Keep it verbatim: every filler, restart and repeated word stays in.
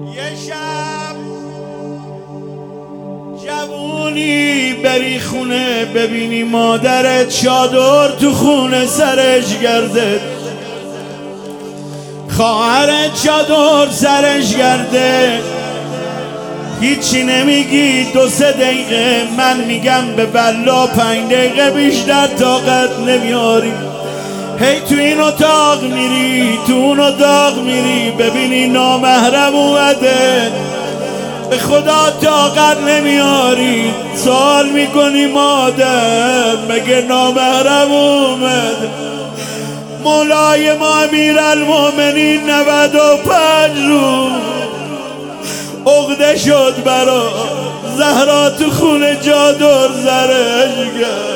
یه شب جوونی بری خونه ببینی مادرت چادر تو خونه سرش گرده، خواهرت چادر سرش گرده، هیچی نمیگی. دو سه دقیقه من میگم به بلا پنج دقیقه بیشتر طاقت نمیاری. هی تو این اتاق میری تو اون اتاق میری ببینی نامحرم اومده، به خدا طاقت نمیاری. سوال میکنی مادر مگه نامحرم اومده؟ مولای ما امیرالمومنین نود و پنج روز عقده شد برا زهرا تو خونه چادر سرش کرد.